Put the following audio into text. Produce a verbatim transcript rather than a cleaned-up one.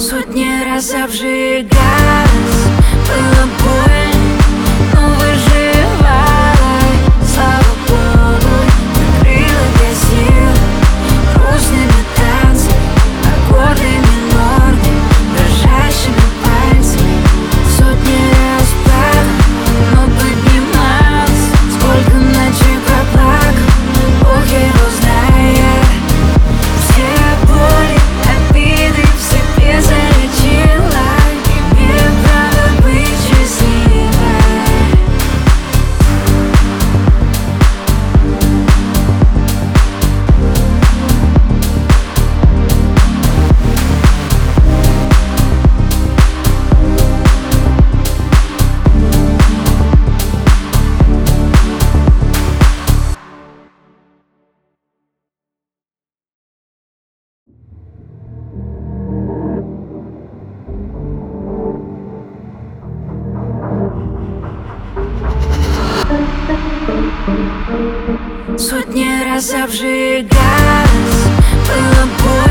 Сотни раз обжигалась, было больно, но выживала. Слава Богу, накрыла для сил грустными танцами, аккордами норды, дрожащими пальцами. Сотни раз плакал, но поднимался. Сколько ночей проплакал, Бог его знает. Все боли, обиды в себе залечила, имею право быть счастливой. Сотни раз обжигалась, было больно.